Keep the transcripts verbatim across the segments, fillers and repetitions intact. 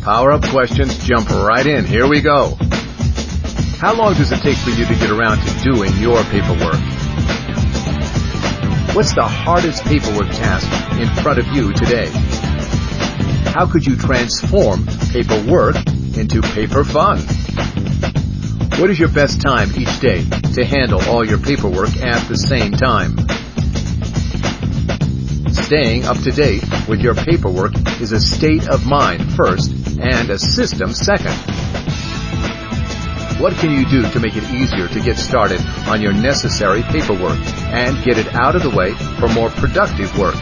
Power-up questions, jump right in. Here we go. How long does it take for you to get around to doing your paperwork? What's the hardest paperwork task in front of you today? How could you transform paperwork into paper fun? What is your best time each day to handle all your paperwork at the same time? Staying up to date with your paperwork is a state of mind first and a system second. What can you do to make it easier to get started on your necessary paperwork and get it out of the way for more productive work?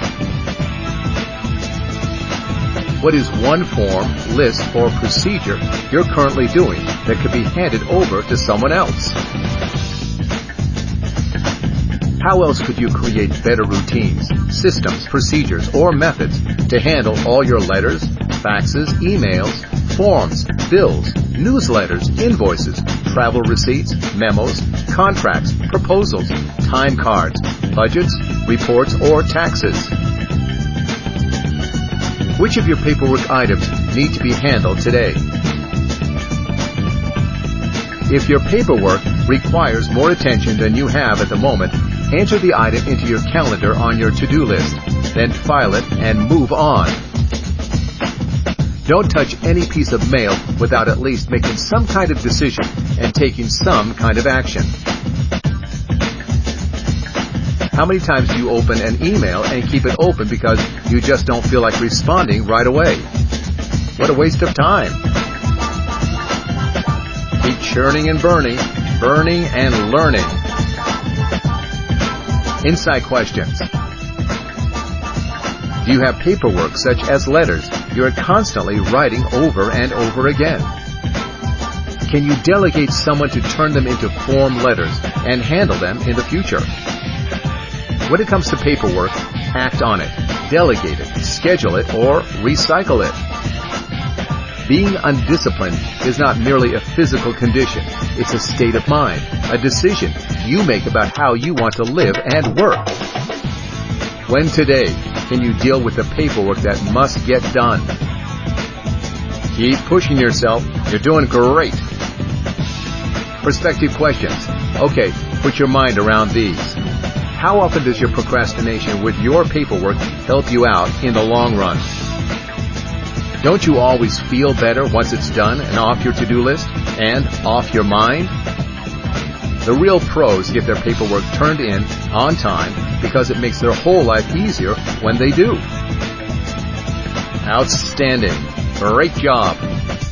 What is one form, list, or procedure you're currently doing that could be handed over to someone else? How else could you create better routines, systems, procedures, or methods to handle all your letters, faxes, emails, forms, bills, newsletters, invoices, travel receipts, memos, contracts, proposals, time cards, budgets, reports, or taxes? Which of your paperwork items need to be handled today? If your paperwork requires more attention than you have at the moment, enter the item into your calendar on your to-do list, then file it and move on. Don't touch any piece of mail without at least making some kind of decision and taking some kind of action. How many times do you open an email and keep it open because you just don't feel like responding right away? What a waste of time. Keep churning and burning, burning and learning. Insight questions. Do you have paperwork such as letters you're constantly writing over and over again? Can you delegate someone to turn them into form letters and handle them in the future? When it comes to paperwork, act on it, delegate it, schedule it, or recycle it. Being undisciplined is not merely a physical condition. It's a state of mind, a decision you make about how you want to live and work. When today can you deal with the paperwork that must get done? Keep pushing yourself. You're doing great. Perspective questions. Okay, put your mind around these. How often does your procrastination with your paperwork help you out in the long run? Don't you always feel better once it's done and off your to-do list and off your mind? The real pros get their paperwork turned in on time because it makes their whole life easier when they do. Outstanding. Great job.